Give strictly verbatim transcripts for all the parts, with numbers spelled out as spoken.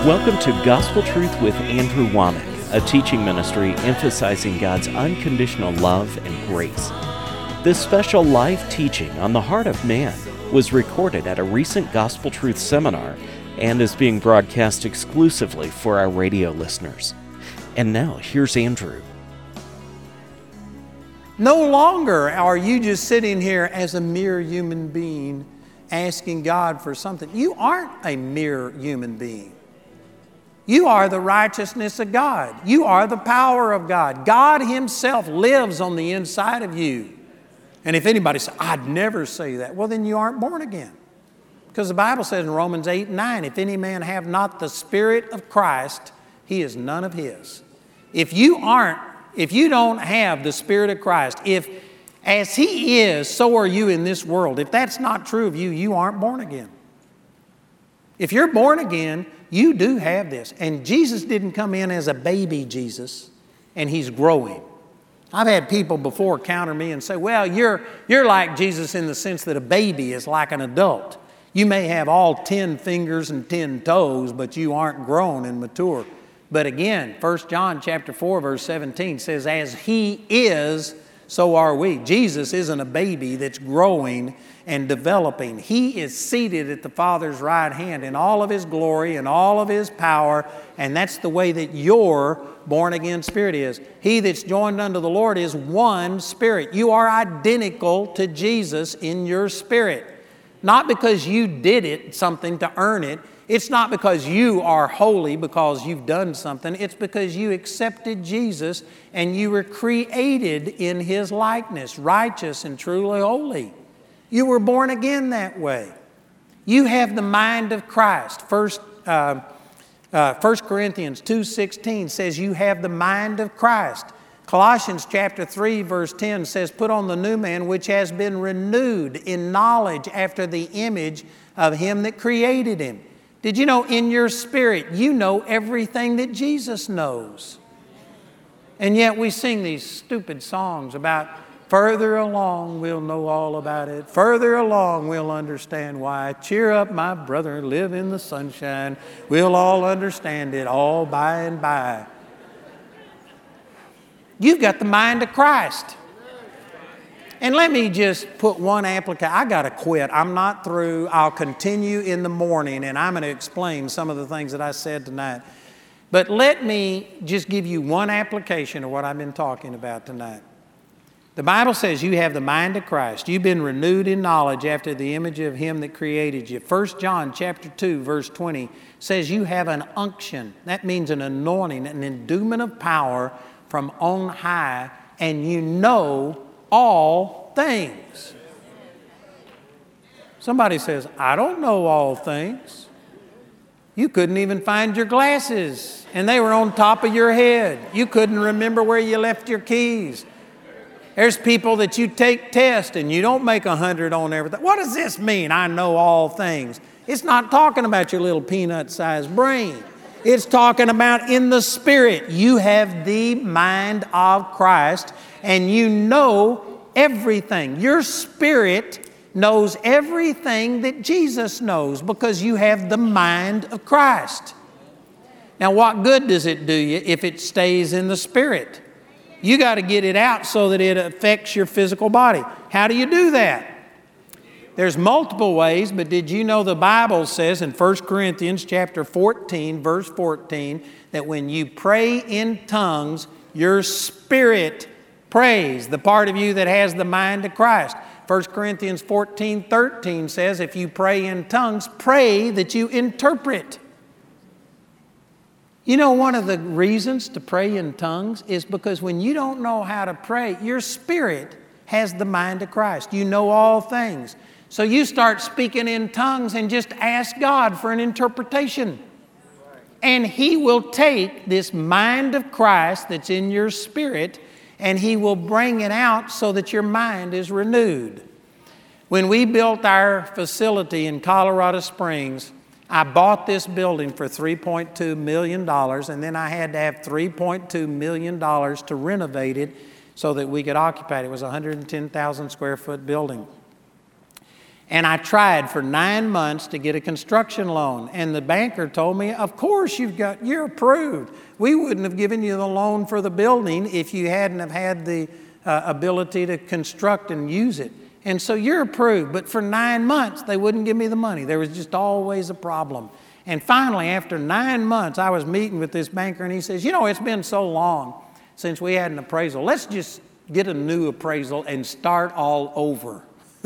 Welcome to Gospel Truth with Andrew Womack, a teaching ministry emphasizing God's unconditional love and grace. This special live teaching on the heart of man was recorded at a recent Gospel Truth seminar and is being broadcast exclusively for our radio listeners. And now, here's Andrew. No longer are you just sitting here as a mere human being asking God for something. You aren't a mere human being. You are the righteousness of God. You are the power of God. God Himself lives on the inside of you. And if anybody says, I'd never say that, well, then you aren't born again. Because the Bible says in Romans eight and nine, if any man have not the Spirit of Christ, he is none of His. If you aren't, if you don't have the Spirit of Christ, if as He is, so are you in this world. If that's not true of you, you aren't born again. If you're born again, you do have this. And Jesus didn't come in as a baby Jesus, and He's growing. I've had people before counter me and say, well, you're, you're like Jesus in the sense that a baby is like an adult. You may have all ten fingers and ten toes, but you aren't grown and mature. But again, First John chapter four, verse seventeen says, as He is, so are we. Jesus isn't a baby that's growing and developing. He is seated at the Father's right hand in all of His glory and all of His power, and that's the way that your born-again spirit is. He that's joined unto the Lord is one spirit. You are identical to Jesus in your spirit. Not because you did it, something to earn it. It's not because you are holy because you've done something. It's because you accepted Jesus and you were created in His likeness, righteous and truly holy. You were born again that way. You have the mind of Christ. First, uh, uh, First Corinthians two sixteen says you have the mind of Christ. Colossians chapter three verse ten says, put on the new man which has been renewed in knowledge after the image of Him that created him. Did you know in your spirit you know everything that Jesus knows? And yet we sing these stupid songs about further along we'll know all about it. Further along we'll understand why. Cheer up my brother, live in the sunshine. We'll all understand it all by and by. You've got the mind of Christ. And let me just put one application. I got to quit. I'm not through. I'll continue in the morning, and I'm going to explain some of the things that I said tonight. But let me just give you one application of what I've been talking about tonight. The Bible says you have the mind of Christ. You've been renewed in knowledge after the image of Him that created you. First John chapter two, verse twenty says you have an unction. That means an anointing, an endowment of power from on high, and you know all things. Somebody says, I don't know all things. You couldn't even find your glasses, and they were on top of your head. You couldn't remember where you left your keys. There's people that you take tests and you don't make a hundred on everything. What does this mean? I know all things. It's not talking about your little peanut-sized brain. It's talking about in the Spirit. You have the mind of Christ and you know everything. Your spirit knows everything that Jesus knows because you have the mind of Christ. Now, what good does it do you if it stays in the Spirit? You got to get it out so that it affects your physical body. How do you do that? There's multiple ways, but did you know the Bible says in First Corinthians chapter fourteen, verse fourteen, that when you pray in tongues, your spirit prays, the part of you that has the mind of Christ. First Corinthians fourteen, thirteen says if you pray in tongues, pray that you interpret. You know, one of the reasons to pray in tongues is because when you don't know how to pray, your spirit has the mind of Christ. You know all things. So you start speaking in tongues and just ask God for an interpretation. And He will take this mind of Christ that's in your spirit and He will bring it out so that your mind is renewed. When we built our facility in Colorado Springs, I bought this building for three point two million dollars, and then I had to have three point two million dollars to renovate it so that we could occupy it. It was a one hundred ten thousand square foot building. And I tried for nine months to get a construction loan. And the banker told me, of course you've got, you're approved. We wouldn't have given you the loan for the building if you hadn't have had the uh, ability to construct and use it. And so you're approved. But for nine months, they wouldn't give me the money. There was just always a problem. And finally, after nine months, I was meeting with this banker, and he says, you know, it's been so long since we had an appraisal. Let's just get a new appraisal and start all over.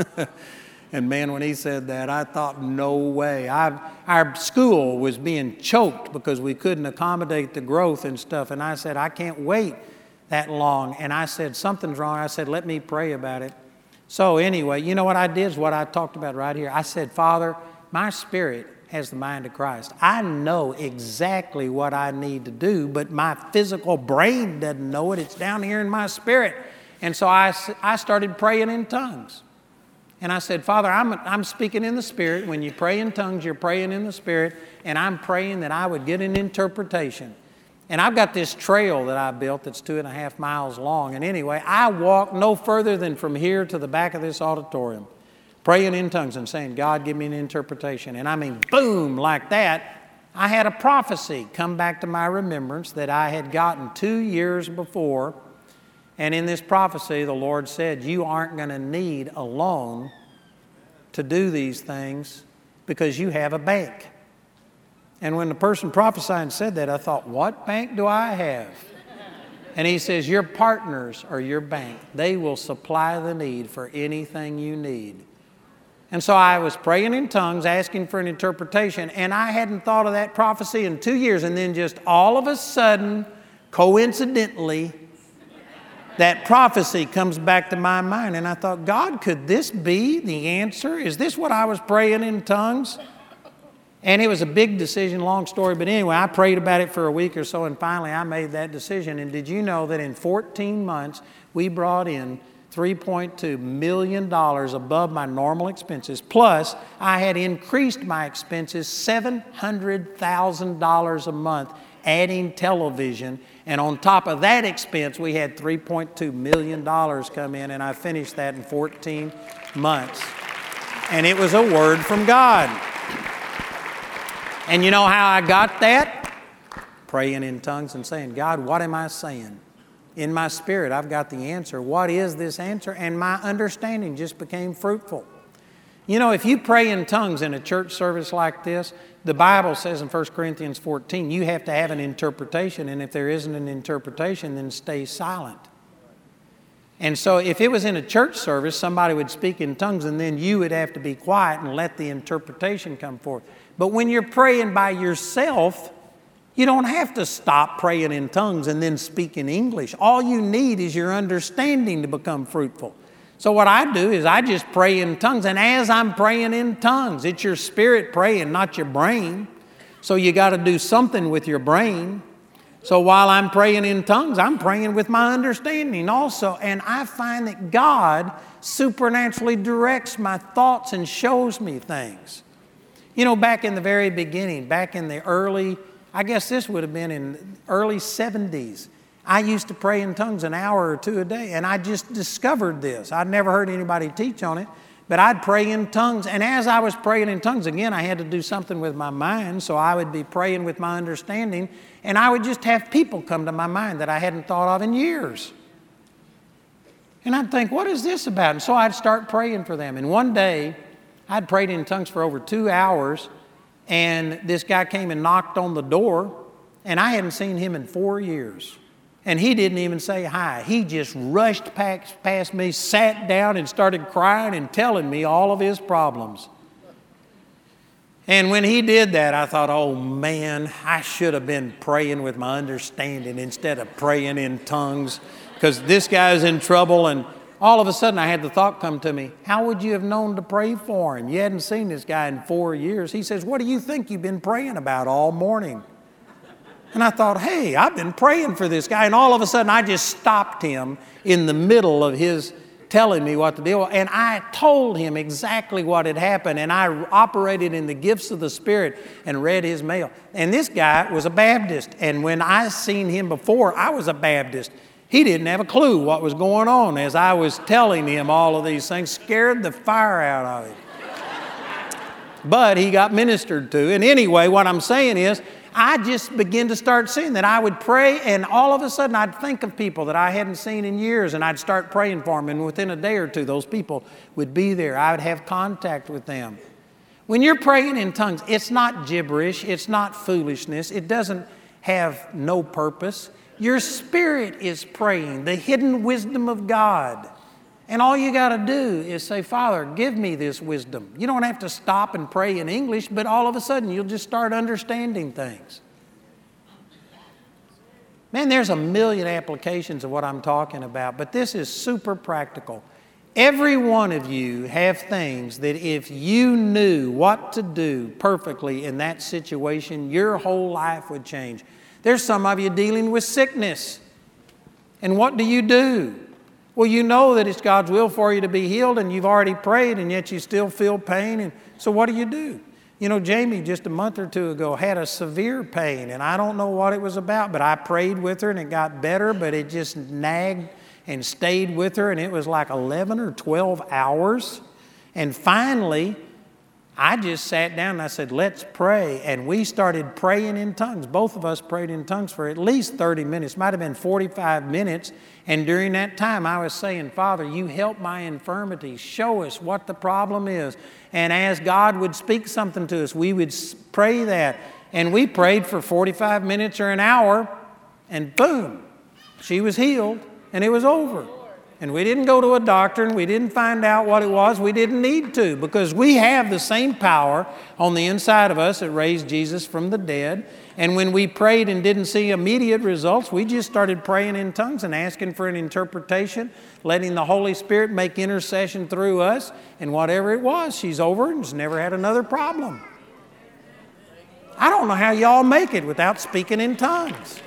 And man, when he said that, I thought, no way. I've, our school was being choked because we couldn't accommodate the growth and stuff. And I said, I can't wait that long. And I said, something's wrong. I said, let me pray about it. So anyway, you know what I did is what I talked about right here. I said, Father, my spirit has the mind of Christ. I know exactly what I need to do, but my physical brain doesn't know it. It's down here in my spirit. And so I, I started praying in tongues. And I said, Father, I'm, I'm speaking in the Spirit. When you pray in tongues, you're praying in the Spirit. And I'm praying that I would get an interpretation. And I've got this trail that I built that's two and a half miles long. And anyway, I walked no further than from here to the back of this auditorium, praying in tongues and saying, God, give me an interpretation. And I mean, boom, like that, I had a prophecy come back to my remembrance that I had gotten two years before. And in this prophecy, the Lord said, you aren't going to need a loan to do these things because you have a bank. And when the person prophesying said that, I thought, what bank do I have? And he says, your partners are your bank. They will supply the need for anything you need. And so I was praying in tongues, asking for an interpretation, and I hadn't thought of that prophecy in two years. And then just all of a sudden, coincidentally, that prophecy comes back to my mind. And I thought, God, could this be the answer? Is this what I was praying in tongues? And it was a big decision, long story. But anyway, I prayed about it for a week or so, and finally I made that decision. And did you know that in fourteen months, we brought in three point two million dollars above my normal expenses. Plus, I had increased my expenses seven hundred thousand dollars a month, adding television. And on top of that expense, we had three point two million dollars come in, and I finished that in fourteen months. And it was a word from God. And you know how I got that? Praying in tongues and saying, God, what am I saying? In my spirit, I've got the answer. What is this answer? And my understanding just became fruitful. You know, if you pray in tongues in a church service like this, the Bible says in First Corinthians fourteen, you have to have an interpretation. And if there isn't an interpretation, then stay silent. And so if it was in a church service, somebody would speak in tongues, and then you would have to be quiet and let the interpretation come forth. But when you're praying by yourself, you don't have to stop praying in tongues and then speak in English. All you need is your understanding to become fruitful. So what I do is I just pray in tongues, and as I'm praying in tongues, it's your spirit praying, not your brain. So you got to do something with your brain. So while I'm praying in tongues, I'm praying with my understanding also. And I find that God supernaturally directs my thoughts and shows me things. You know, back in the very beginning, back in the early, I guess this would have been in early seventies, I used to pray in tongues an hour or two a day, and I just discovered this. I'd never heard anybody teach on it, but I'd pray in tongues. And as I was praying in tongues, again, I had to do something with my mind, so I would be praying with my understanding, and I would just have people come to my mind that I hadn't thought of in years. And I'd think, what is this about? And so I'd start praying for them. And one day, I'd prayed in tongues for over two hours, and this guy came and knocked on the door, and I hadn't seen him in four years. And he didn't even say hi. He just rushed past me, sat down, and started crying and telling me all of his problems. And when he did that, I thought, oh man, I should have been praying with my understanding instead of praying in tongues, because this guy's in trouble. And all of a sudden I had the thought come to me, how would you have known to pray for him? You hadn't seen this guy in four years. He says, what do you think you've been praying about all morning? And I thought, hey, I've been praying for this guy. And all of a sudden I just stopped him in the middle of his telling me what to do. And I told him exactly what had happened. And I operated in the gifts of the Spirit and read his mail. And this guy was a Baptist. And when I seen him before, I was a Baptist. He didn't have a clue what was going on as I was telling him all of these things. Scared the fire out of him. but he got ministered to. And anyway, what I'm saying is, I just began to start seeing that I would pray, and all of a sudden I'd think of people that I hadn't seen in years, and I'd start praying for them, and within a day or two, those people would be there. I would have contact with them. When you're praying in tongues, it's not gibberish, it's not foolishness, it doesn't have no purpose. Your spirit is praying, the hidden wisdom of God. And all you got to do is say, Father, give me this wisdom. You don't have to stop and pray in English, but all of a sudden you'll just start understanding things. Man, there's a million applications of what I'm talking about, but this is super practical. Every one of you have things that if you knew what to do perfectly in that situation, your whole life would change. There's some of you dealing with sickness. And what do you do? Well, you know that it's God's will for you to be healed, and you've already prayed, and yet you still feel pain. And so what do you do? You know, Jamie just a month or two ago had a severe pain, and I don't know what it was about, but I prayed with her, and it got better, but it just nagged and stayed with her, and it was like eleven or twelve hours. And finally, I just sat down and I said, let's pray. And we started praying in tongues. Both of us prayed in tongues for at least thirty minutes, might have been forty-five minutes. And during that time, I was saying, Father, you help my infirmity. Show us what the problem is. And as God would speak something to us, we would pray that. And we prayed for forty-five minutes or an hour, and boom, she was healed, and it was over. And we didn't go to a doctor, and we didn't find out what it was. We didn't need to, because we have the same power on the inside of us that raised Jesus from the dead. And when we prayed and didn't see immediate results, we just started praying in tongues and asking for an interpretation, letting the Holy Spirit make intercession through us. And whatever it was, she's over and has never had another problem. I don't know how y'all make it without speaking in tongues.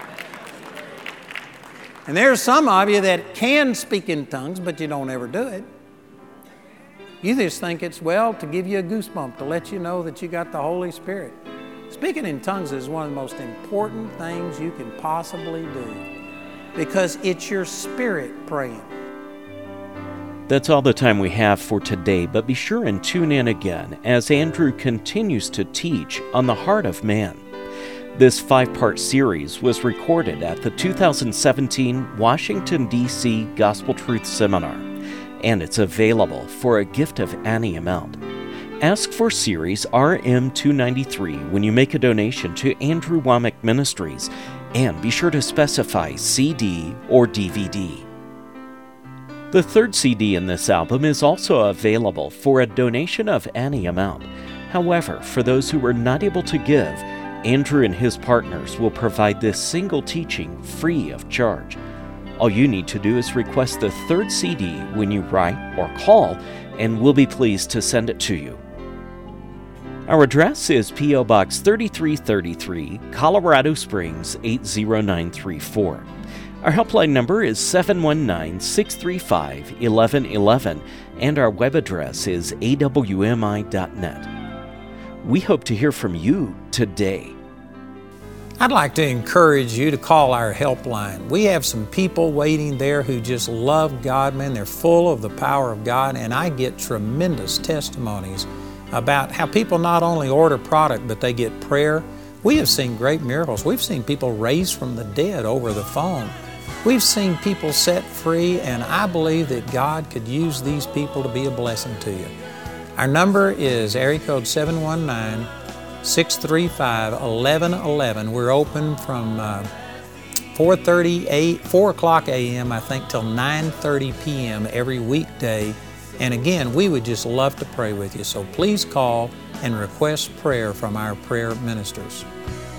And there's some of you that can speak in tongues, but you don't ever do it. You just think it's, well, to give you a goosebump, to let you know that you got the Holy Spirit. Speaking in tongues is one of the most important things you can possibly do, because it's your spirit praying. That's all the time we have for today, but be sure and tune in again as Andrew continues to teach on the heart of man. This five-part series was recorded at the two thousand seventeen Washington, D C Gospel Truth Seminar, and it's available for a gift of any amount. Ask for Series R M two ninety-three when you make a donation to Andrew Wommack Ministries, and be sure to specify C D or D V D. The third C D in this album is also available for a donation of any amount. However, for those who are not able to give, Andrew and his partners will provide this single teaching free of charge. All you need to do is request the third C D when you write or call, and we'll be pleased to send it to you. Our address is P O Box thirty-three thirty-three, Colorado Springs eight zero nine three four. Our helpline number is seven one nine, six three five, one one one one, and our web address is A W M I dot net. We hope to hear from you today. I'd like to encourage you to call our helpline. We have some people waiting there who just love God, man. They're full of the power of God, and I get tremendous testimonies about how people not only order product, but they get prayer. We have seen great miracles. We've seen people raised from the dead over the phone. We've seen people set free, and I believe that God could use these people to be a blessing to you. Our number is area code seven one nine, six three five, one one one one. We're open from uh, four o'clock a m, I think, till nine thirty p m every weekday. And again, we would just love to pray with you. So please call and request prayer from our prayer ministers.